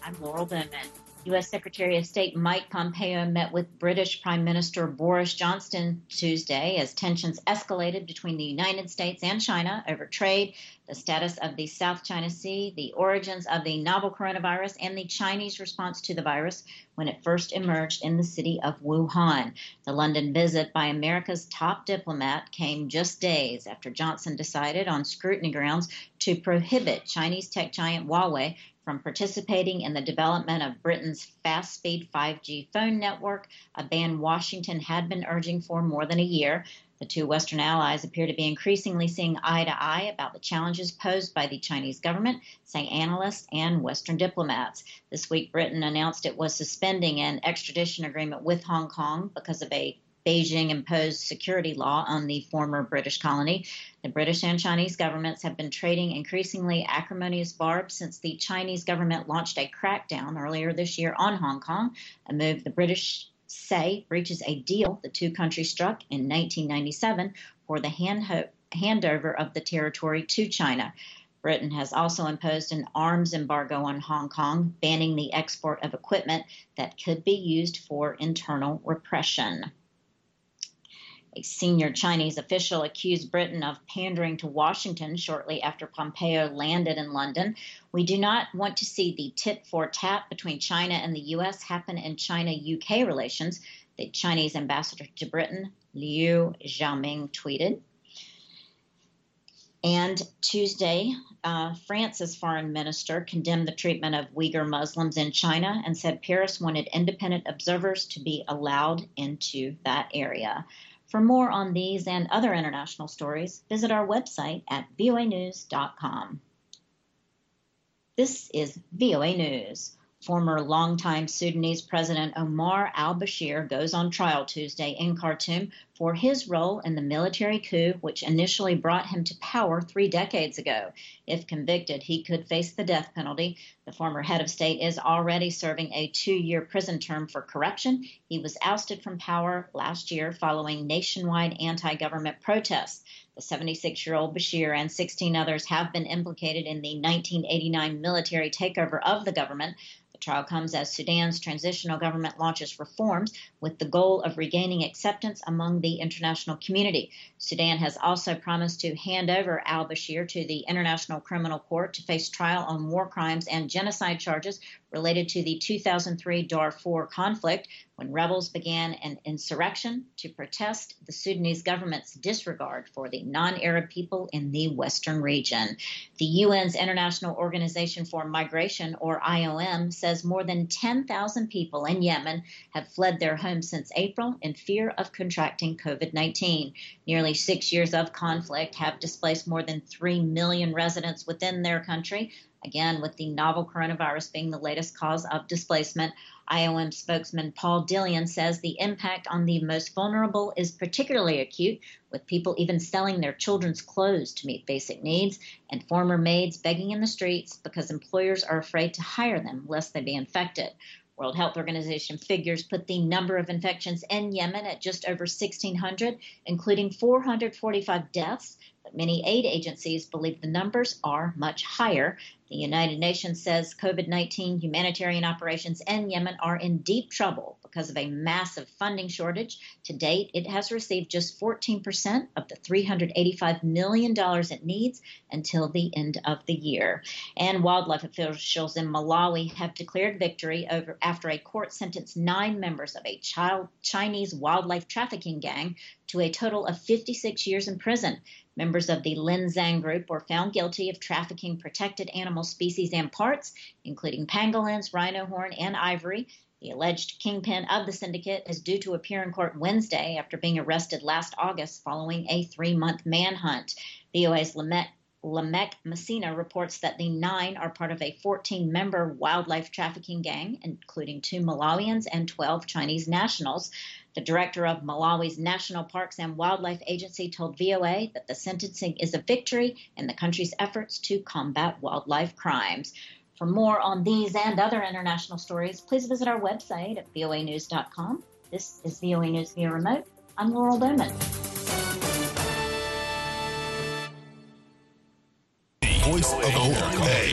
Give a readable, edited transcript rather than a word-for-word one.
I'm Laurel Bowman. U.S. Secretary of State Mike Pompeo met with British Prime Minister Boris Johnson Tuesday as tensions escalated between the United States and China over trade, the status of the South China Sea, the origins of the novel coronavirus, and the Chinese response to the virus when it first emerged in the city of Wuhan. The London visit by America's top diplomat came just days after Johnson decided on scrutiny grounds to prohibit Chinese tech giant Huawei from participating in the development of Britain's fast-speed 5G phone network, a ban Washington had been urging for more than a year. The two Western allies appear to be increasingly seeing eye to eye about the challenges posed by the Chinese government, say analysts and Western diplomats. This week, Britain announced it was suspending an extradition agreement with Hong Kong because of a Beijing-imposed security law on the former British colony. The British and Chinese governments have been trading increasingly acrimonious barbs since the Chinese government launched a crackdown earlier this year on Hong Kong, a move the British say breaches a deal the two countries struck in 1997 for the handover of the territory to China. Britain has also imposed an arms embargo on Hong Kong, banning the export of equipment that could be used for internal repression. A senior Chinese official accused Britain of pandering to Washington shortly after Pompeo landed in London. We do not want to see the tit-for-tat between China and the U.S. happen in China-UK relations, the Chinese ambassador to Britain, Liu Xiaoming, tweeted. And Tuesday, France's foreign minister condemned the treatment of Uyghur Muslims in China and said Paris wanted independent observers to be allowed into that area. For more on these and other international stories, visit our website at voanews.com. This is VOA News. Former longtime Sudanese President Omar al-Bashir goes on trial Tuesday in Khartoum for his role in the military coup which initially brought him to power 3 decades ago. If convicted, he could face the death penalty. The former head of state is already serving a 2-year prison term for corruption. He was ousted from power last year following nationwide anti-government protests. The 76-year-old Bashir and 16 others have been implicated in the 1989 military takeover of the government. The trial comes as Sudan's transitional government launches reforms with the goal of regaining acceptance among the international community. Sudan has also promised to hand over al-Bashir to the International Criminal Court to face trial on war crimes and genocide charges related to the 2003 Darfur conflict, when rebels began an insurrection to protest the Sudanese government's disregard for the non-Arab people in the western region. The UN's International Organization for Migration, or IOM, says more than 10,000 people in Yemen have fled their homes since April in fear of contracting COVID-19. Nearly 6 years of conflict have displaced more than 3 million residents within their country, again with the novel coronavirus being the latest cause of displacement. IOM spokesman Paul Dillion says the impact on the most vulnerable is particularly acute, with people even selling their children's clothes to meet basic needs, and former maids begging in the streets because employers are afraid to hire them lest they be infected. World Health Organization figures put the number of infections in Yemen at just over 1,600, including 445 deaths, but many aid agencies believe the numbers are much higher. The United Nations says COVID-19 humanitarian operations in Yemen are in deep trouble because of a massive funding shortage. To date, it has received just 14% of the $385 million it needs until the end of the year. And wildlife officials in Malawi have declared victory after a court sentenced 9 members of a Chinese wildlife trafficking gang to a total of 56 years in prison. Members of the Linzang group were found guilty of trafficking protected animal species and parts, including pangolins, rhino horn, and ivory. The alleged kingpin of the syndicate is due to appear in court Wednesday after being arrested last August following a 3-month manhunt. VOA's Lamek Messina reports that the 9 are part of a 14-member wildlife trafficking gang, including 2 Malawians and 12 Chinese nationals. The director of Malawi's National Parks and Wildlife Agency told VOA that the sentencing is a victory in the country's efforts to combat wildlife crimes. For more on these and other international stories, please visit our website at voanews.com. This is VOA News via remote. I'm Laurel Bowman. Voice of America.